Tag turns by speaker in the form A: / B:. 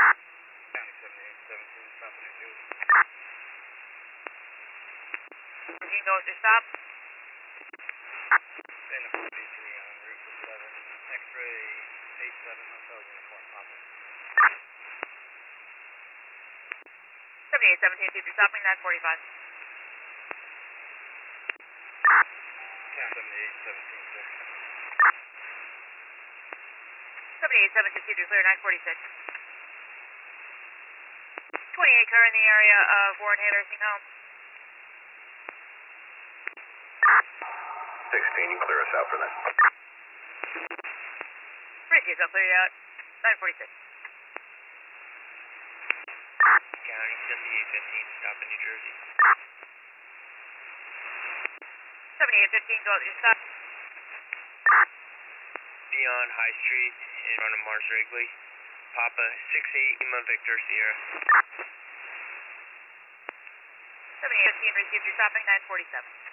A: County 7817, stop New Jersey.
B: 14 goes to stop.
A: Stand up for BT on Route 11, X-ray 87, Hotel Uniform, Papa.
B: 7817, keep your stopping, 945.
A: County 7817, sir.
B: 7817, keep your clear, 946. 28 car in the area of Warren Hay Nursing Home.
C: 16, you clear us out for that.
B: Bridges, I'll clear you out, 946.
D: County 7815, stop in New Jersey.
B: 7815, go out your stop.
D: Beyond High Street in front of Mars Wrigley. Papa 68 Lima Victor Sierra.
B: 7815, received your stopping, 947.